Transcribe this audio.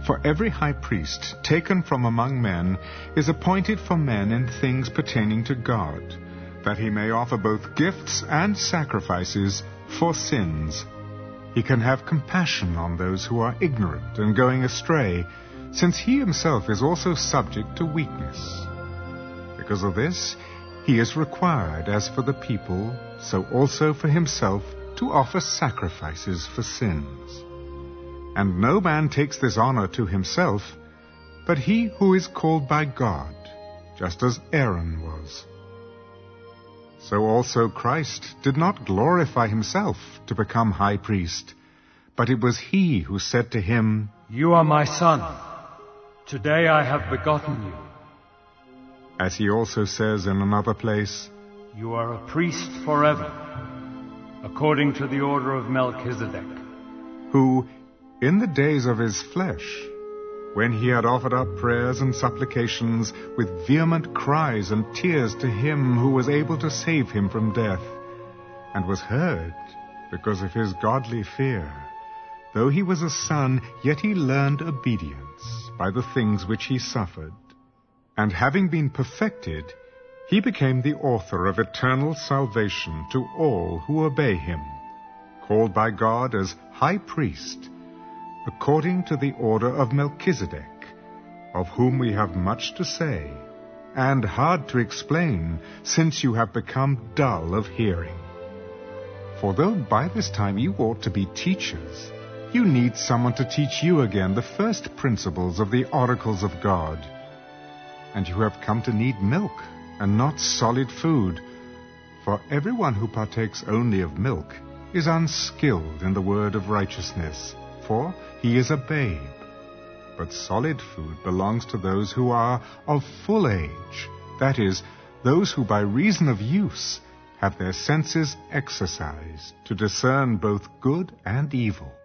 For every high priest taken from among men is appointed for men in things pertaining to God, that he may offer both gifts and sacrifices for sins. He can have compassion on those who are ignorant and going astray, since he himself is also subject to weakness. Because of this, he is required, as for the people, so also for himself, to offer sacrifices for sins. And no man takes this honor to himself, but he who is called by God, just as Aaron was. So also Christ did not glorify himself to become high priest, but it was he who said to him, "You are my son. Today I have begotten you." As he also says in another place, "You are a priest forever, according to the order of Melchizedek," who, in the days of his flesh, when he had offered up prayers and supplications with vehement cries and tears to him who was able to save him from death, and was heard because of his godly fear, though he was a son, yet he learned obedience by the things which he suffered. And having been perfected, he became the author of eternal salvation to all who obey him, called by God as high priest, according to the order of Melchizedek, of whom we have much to say, and hard to explain, since you have become dull of hearing. For though by this time you ought to be teachers, you need someone to teach you again the first principles of the oracles of God. And you have come to need milk, and not solid food, for everyone who partakes only of milk is unskilled in the word of righteousness, for he is a babe. But solid food belongs to those who are of full age, that is, those who by reason of use have their senses exercised to discern both good and evil.